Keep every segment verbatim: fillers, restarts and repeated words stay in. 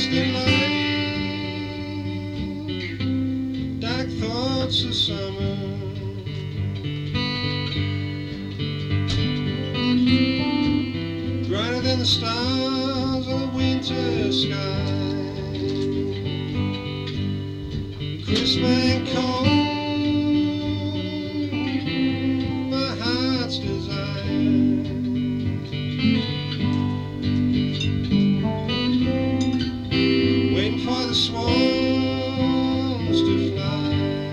Contrasting light, dark thoughts of summer, brighter than the stars of the winter sky, crisp and cold, my heart's desire. Waiting for the swans to fly.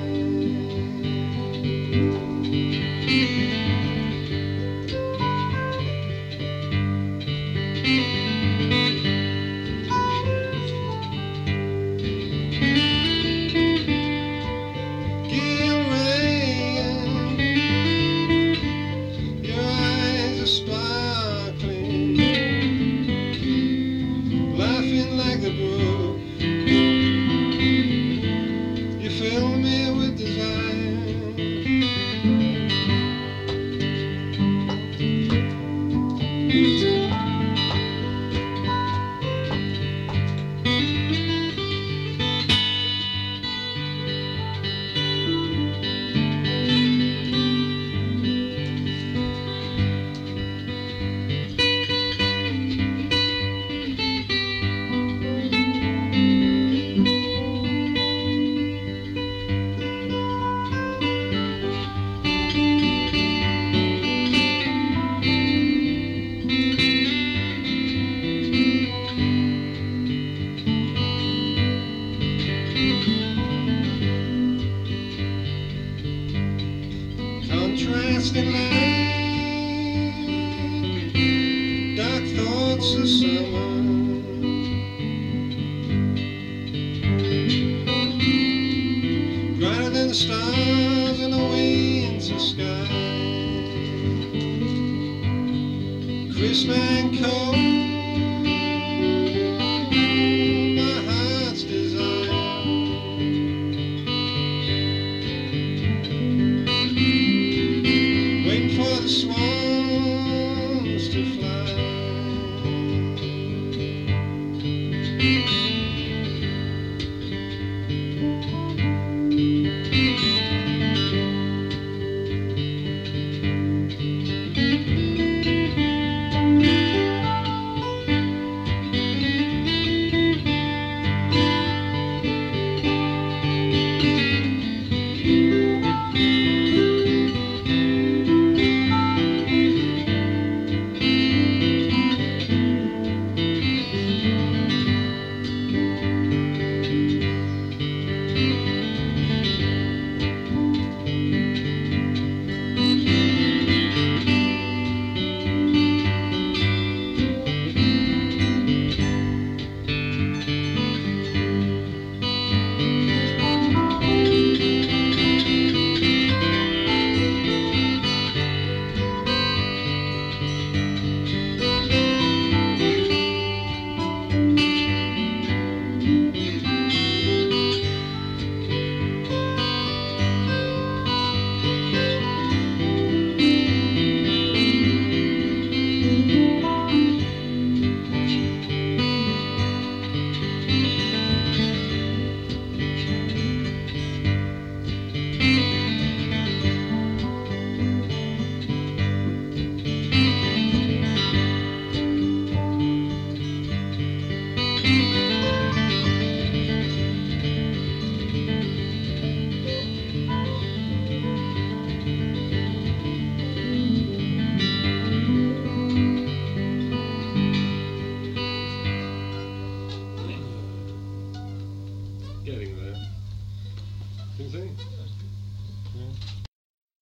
Gilrayan, your eyes are sparkling, laughing like the brook. You fill me with desire. Contrasting light, dark thoughts of summer, brighter than the stars in the winter sky, crisp and cold, my heart's desire. Waiting for the swans to fly. Getting there. What do you think? Yeah.